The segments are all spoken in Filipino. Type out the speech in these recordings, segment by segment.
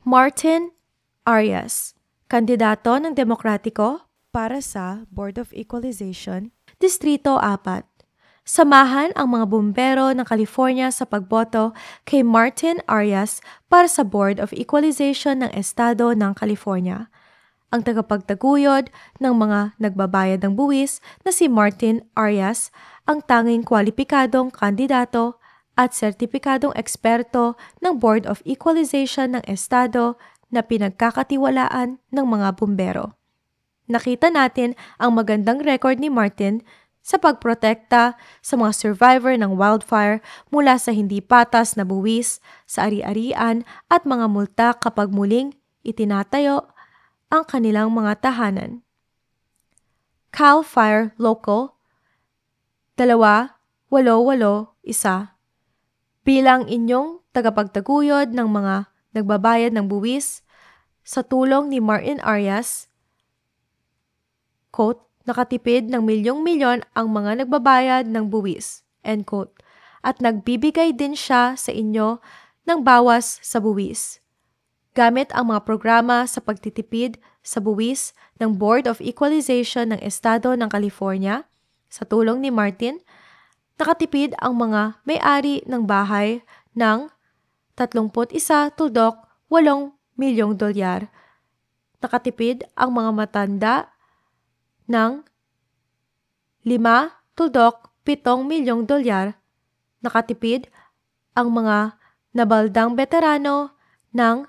Martin Arias, kandidato ng Demokratiko para sa Board of Equalization, Distrito 4. Samahan ang mga bumbero ng California sa pagboto kay Martin Arias para sa Board of Equalization ng Estado ng California. Ang tagapagtaguyod ng mga nagbabayad ng buwis na si Martin Arias ang tanging kwalipikadong kandidato at sertipikadong eksperto ng Board of Equalization ng Estado na pinagkakatiwalaan ng mga bumbero. Nakita natin ang magandang record ni Martin sa pagprotekta sa mga survivor ng wildfire mula sa hindi patas na buwis, sa ari-arian at mga multa kapag muling itinatayo ang kanilang mga tahanan. CAL FIRE Local 2881 bilang inyong tagapagtaguyod ng mga nagbabayad ng buwis sa tulong ni Martin Arias, quote, nakatipid ng milyong-milyon ang mga nagbabayad ng buwis, end quote, at nagbibigay din siya sa inyo ng bawas sa buwis. Gamit ang mga programa sa pagtitipid sa buwis ng Board of Equalization ng Estado ng California, sa tulong ni Martin, nakatipid ang mga may-ari ng bahay ng 31.8 milyong dolyar. Nakatipid ang mga matanda ng 5.7 milyong dolyar. Nakatipid ang mga nabaldang veterano ng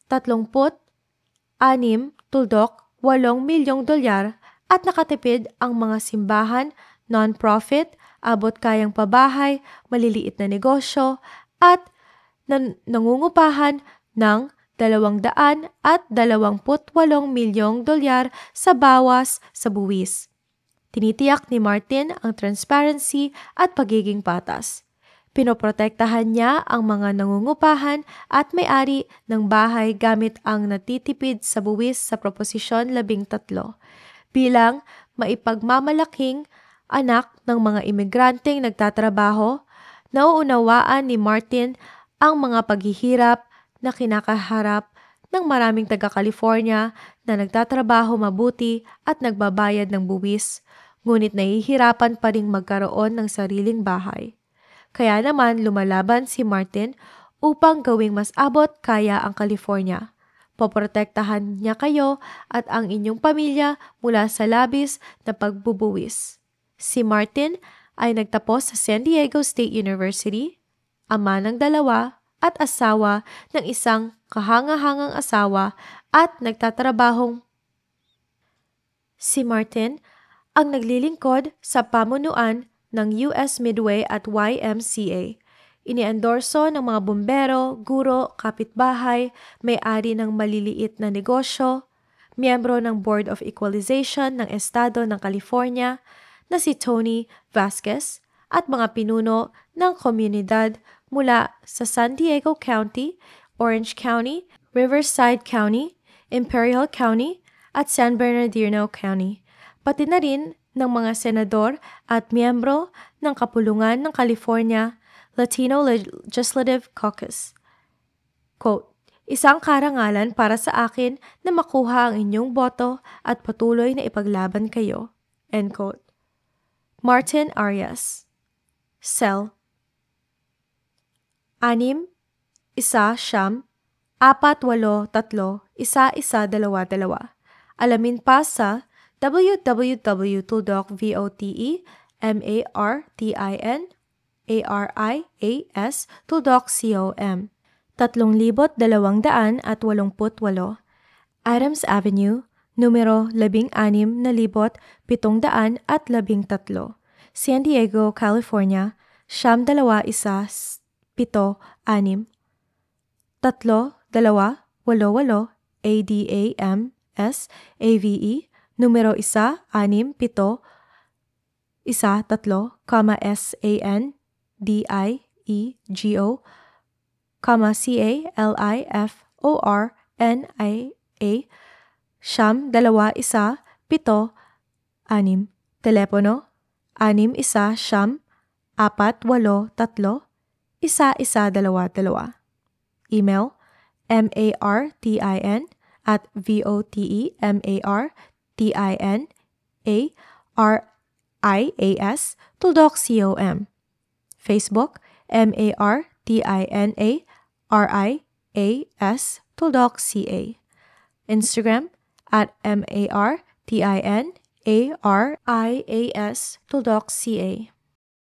36.8 milyong dolyar at nakatipid ang mga simbahan, non-profit, abot kayang pabahay, maliliit na negosyo at nangungupahan ng 228 milyong dolyar sa bawas sa buwis. Tinitiyak ni Martin ang transparency at pagiging patas. Pinoprotektahan niya ang mga nangungupahan at may-ari ng bahay gamit ang natitipid sa buwis sa Proposisyon 13 bilang maipagmamalaking anak ng mga imigranteng nagtatrabaho. Nauunawaan ni Martin ang mga paghihirap na kinakaharap ng maraming taga-California na nagtatrabaho mabuti at nagbabayad ng buwis, ngunit nahihirapan pa ring magkaroon ng sariling bahay. Kaya naman lumalaban si Martin upang gawing mas abot kaya ang California. Poprotektahan niya kayo at ang inyong pamilya mula sa labis na pagbubuwis. Si Martin ay nagtapos sa San Diego State University, ama ng 2 at asawa ng isang kahanga-hangang asawa at nagtatrabahong. Si Martin ang naglilingkod sa pamunuan ng US Midway at YMCA. Iniendorso ng mga bumbero, guro, kapitbahay, may-ari ng maliliit na negosyo, miyembro ng Board of Equalization ng Estado ng California na si Tony Vasquez at mga pinuno ng komunidad mula sa San Diego County, Orange County, Riverside County, Imperial County at San Bernardino County, pati na rin ng mga senador at miyembro ng Kapulungan ng California Latino Legislative Caucus. Quote, isang karangalan para sa akin na makuha ang inyong boto at patuloy na ipaglaban kayo. End quote. Martin Arias. Cell 6-1-9-4-8-3-1-1-2-2. Alamin pa sa www.votemartinarias.com 3288 Adams Avenue, numero 16,713, San Diego, California, 92176 3288 ADAMS AVE, numero 1671 SANDIEGO, CALIFORNIA, 92176. Telepono 619-483-1122. Email MARTIN at VOTEMARTINARIAS tuldok.com. Facebook, MARTINARIAS tuldok.ca. Instagram, at MARTINARIAS tuldok.ca.